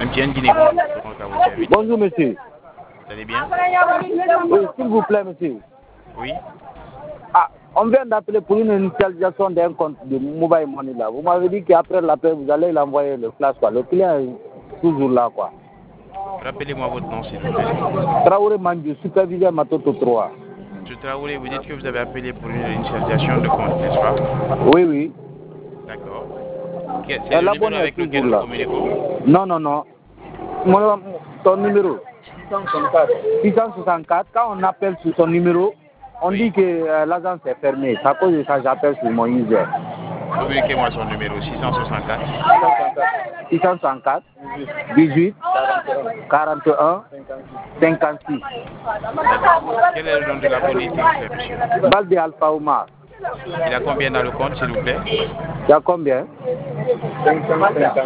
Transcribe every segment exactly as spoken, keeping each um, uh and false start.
M T N Guinée, comment ça vous servir? Bonjour, monsieur. Vous allez bien? Oui, s'il vous plaît, monsieur. Oui. Ah, on vient d'appeler pour une initialisation d'un compte de Mobile Money là. Vous m'avez dit qu'après l'appel, vous allez l'envoyer le flash, quoi. Le client est toujours là, quoi. Rappelez-moi votre nom, s'il vous plaît. Traoré Mandiou, superviseur Matoto trois. Monsieur Traoré, vous dites que vous avez appelé pour une initialisation de compte, n'est-ce pas? Oui, oui. D'accord. C'est le numéro avec lequel nous communiquons? Non, non, non. Mon, ton numéro six cent soixante-quatre. Quand on appelle sur son numéro, on oui. dit que euh, l'agence est fermée. C'est à cause de ça que j'appelle sur mon user. Communiquez-moi son numéro six cent soixante-quatre. six cent soixante-quatre, dix-huit, quarante et un, cinquante-six. Quel est le nom de l'abonné, s'il vous plaît, monsieur? Balde Alpha Omar. Il a combien dans le compte, s'il vous plaît? Il y a combien? cinq cent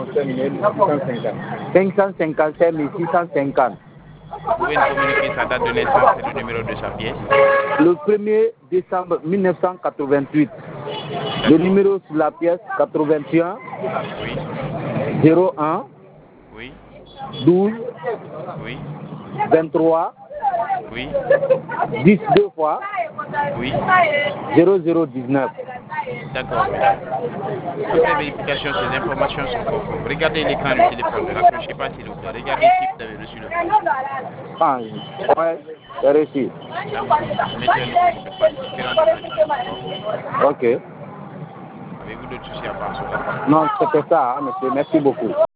cinquante-cinq mille six cent cinquante. Vous pouvez nous communiquer sa date de naissance et le numéro de sa pièce? Le premier décembre mille neuf cent quatre-vingt-huit. Le numéro sur la pièce quatre-vingt-un. Oui. zéro un. Oui. douze. Oui. vingt-trois. Oui. dix deux fois. Oui. zéro zéro dix-neuf. D'accord, monsieur. Toutes les vérifications, ces informations sont conformes. Regardez l'écran du téléphone, ne l'accrochez pas s'il vous plaît. Regardez si vous avez reçu le compte. Ah, ouais, j'ai reçu. Ok. Avez-vous d'autres soucis à part cela? Non, c'était ça, hein, monsieur. Merci beaucoup.